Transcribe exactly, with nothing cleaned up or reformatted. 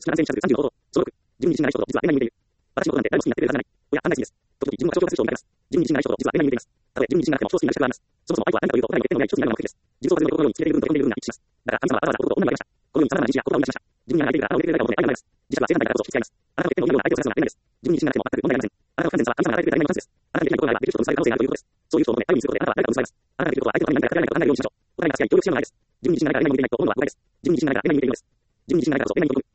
少ななせんにひゃくさんじゅうの行動。小ろく。自分に自信がない人と実は恋愛に向いている。私のことなんて誰も好きになってくれるはずがない。親、案内好きです。時々自分の過剰な人を見られます。自分に自信がない人と実は恋愛に向いています。たとえ自分に自信がなくても少しになる資格はあります。そもそも愛とは何かというと、誰によってもない一つになるのが目的です。自分を外れの心につけている部分と読んでいる部分が一致します。だから神様はわざわざ男と女を選びました。このように様々な自信や言葉を生み出しました。自分に愛がない相手があなたを受け入れてくれるかもしれない愛がないです。自社は正反対からこそ引き換えます。あなたの言ってもいいような相手を探すのが恋愛です。自分に自信がなくても全く問題ありません。あなたの不完全さは神様が与えてくれた誰にもないチャンスです。あなたにできないことがあればできる人と結ばれる可能性があるということです。そういう人を求め、相手にすることであなたは誰かを結ばれます。あなたができることは相手のために何かやってあげられないかを考えるようにしましょう。お互いが付き合い協力し合うのが愛です。自分に自信がないから恋愛に向いていないと思うのは誤解です。自分に自信がないから恋愛に向いているのです。自分に自信がないからこそ恋愛に飛び込む。